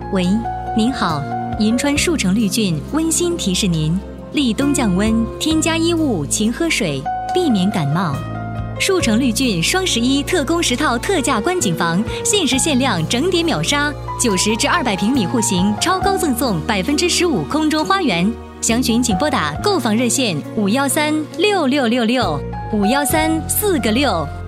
喂，您好，银川树城绿郡温馨提示您：立冬降温，添加衣物勤喝水，避免感冒。树城绿郡双11特供10套特价观景房，限时限量整点秒杀，90至200平米户型超高赠送15%空中花园。详询请拨打购房热线5136666，513-4个6。